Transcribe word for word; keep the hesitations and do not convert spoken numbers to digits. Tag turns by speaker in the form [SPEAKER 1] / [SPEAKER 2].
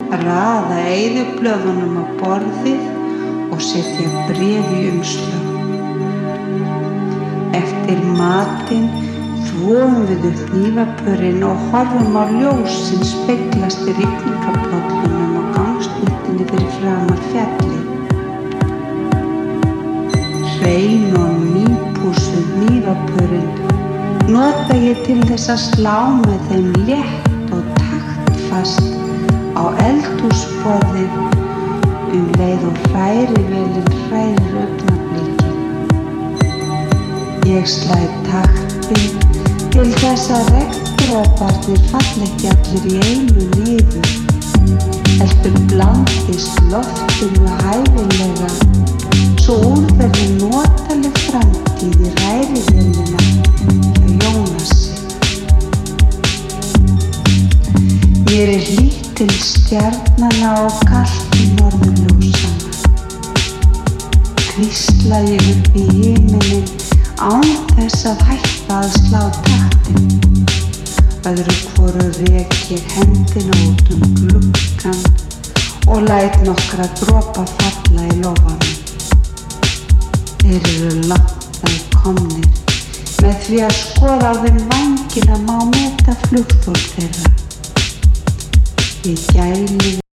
[SPEAKER 1] raða eyðublöðunum á borðið og setja bréf í umslag. Eftir matinn þvoum við upp hnífapörin og horfum á ljós sem speglast í rigningarpollunum og gangstéttinni fyrir framar fjallið. Hrein og nýpússuð hnífapörin nota ég til þess að slá með þeim létt og taktfast á eldhúsborðið um leið og hrærivélin hrærir augnablikin. Ég slæ taktinn til þess að regndroparnir falli ekki allir í einu niður, heldur blandist loftinu hæfilega svo úr verði notaleg framtíð í hrærivélina hjá Jónasi. Mér er hlýtt til stjarnanna og kalt í norðurljósanna. Hvísla ég upp í himininn án þess að hætta að slá taktinn. Öðru hvoru rek ég hendina út um gluggann og læt nokkra dropa falla í lófanum. Þeir eru langt að komnir. Með því að skoða á þeim vængina má meta flugþol þeirra. Ég gæli